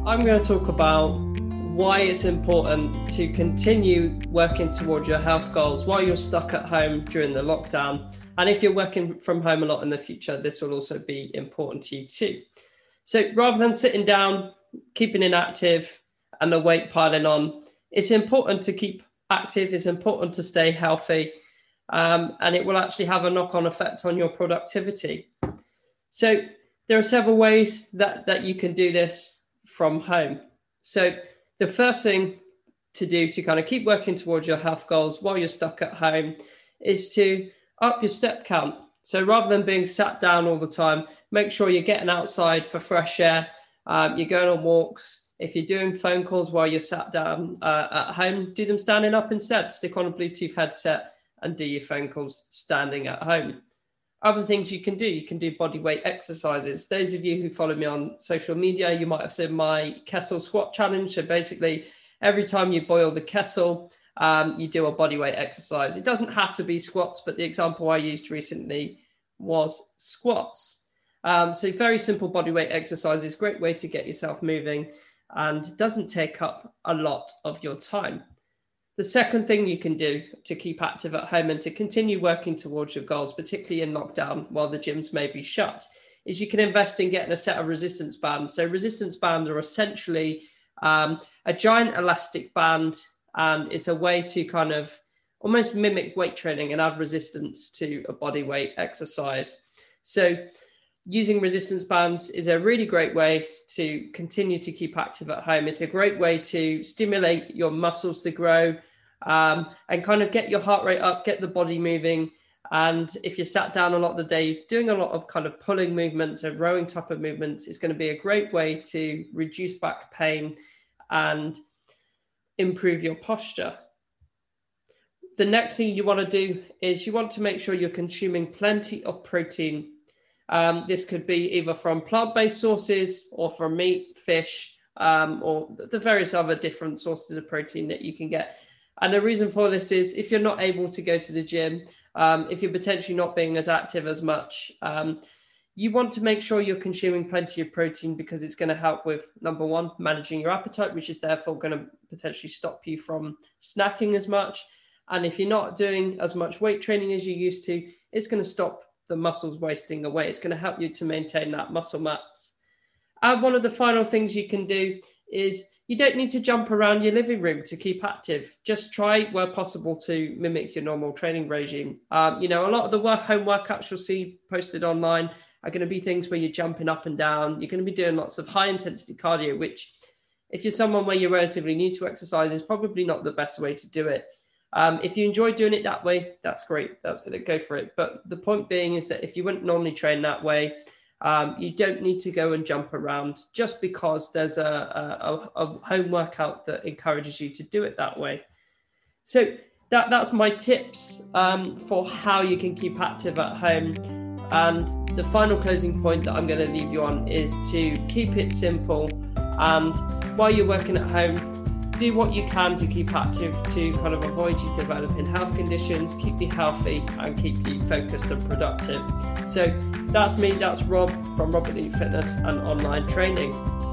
I'm going to talk about why it's important to continue working towards your health goals while you're stuck at home during the lockdown. And if you're working from home a lot in the future, this will also be important to you too. So rather than sitting down, keeping inactive and the weight piling on, it's important to keep active. It's important to stay healthy. And it will actually have a knock-on effect on your productivity. So there are several ways that you can do this from home. So the first thing to do to kind of keep working towards your health goals while you're stuck at home is to up your step count. So rather than being sat down all the time, make sure you're getting outside for fresh air. You're going on walks. If you're doing phone calls while you're sat down at home, do them standing up instead. Stick on a Bluetooth headset and do your phone calls standing at home. Other things you can do body weight exercises. Those of you who follow me on social media, you might have seen my kettle squat challenge. So basically, every time you boil the kettle, you do a body weight exercise. It doesn't have to be squats, but the example I used recently was squats. So very simple body weight exercises, great way to get yourself moving and doesn't take up a lot of your time. The second thing you can do to keep active at home and to continue working towards your goals, particularly in lockdown while the gyms may be shut, is you can invest in getting a set of resistance bands. So resistance bands are essentially a giant elastic band, and it's a way to kind of almost mimic weight training and add resistance to a body weight exercise. So using resistance bands is a really great way to continue to keep active at home. It's a great way to stimulate your muscles to grow and kind of get your heart rate up, get the body moving. And if you're sat down a lot of the day, doing a lot of kind of pulling movements and rowing type of movements is going to be a great way to reduce back pain and improve your posture. The next thing you want to do is you want to make sure you're consuming plenty of protein. This could be either from plant-based sources or from meat, fish, or the various other different sources of protein that you can get. And the reason for this is if you're not able to go to the gym, if you're potentially not being as active as much, you want to make sure you're consuming plenty of protein because it's going to help with, number one, managing your appetite, which is therefore going to potentially stop you from snacking as much. And if you're not doing as much weight training as you used to, it's going to stop the muscles wasting away. It's going to help you to maintain that muscle mass. And one of the final things you can do is you don't need to jump around your living room to keep active. Just try where possible to mimic your normal training regime. A lot of the home workouts you'll see posted online are going to be things where you're jumping up and down. You're going to be doing lots of high intensity cardio, which if you're someone where you're relatively new to exercise is probably not the best way to do it. If you enjoy doing it that way, that's great. Go for it. But the point being is that if you wouldn't normally train that way, you don't need to go and jump around just because there's a home workout that encourages you to do it that way. So that's my tips for how you can keep active at home. And the final closing point that I'm going to leave you on is to keep it simple. And while you're working at home, do what you can to keep active to kind of avoid you developing health conditions, keep you healthy and keep you focused and productive. So that's me, that's Rob from Rob Elite Fitness and Online Training.